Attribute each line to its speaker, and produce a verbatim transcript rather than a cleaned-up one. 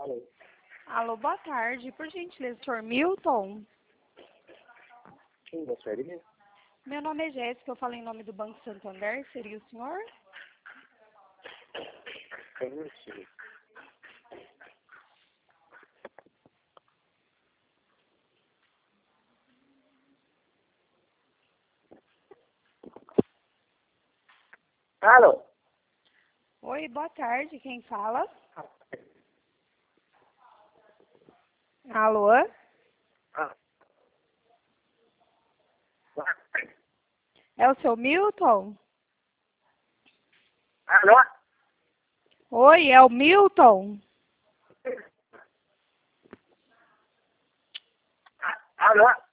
Speaker 1: Alô.
Speaker 2: Alô, boa tarde. Por gentileza, senhor Milton?
Speaker 1: Quem gostaria?
Speaker 2: Meu nome é Jéssica, eu falo em nome do Banco Santander. Seria o senhor?
Speaker 1: Sim, sim. Alô.
Speaker 2: Oi, boa tarde. Quem fala? Alô?
Speaker 1: Ah.
Speaker 2: É o seu Milton?
Speaker 1: Alô.
Speaker 2: Oi, é o Milton?
Speaker 1: Alô.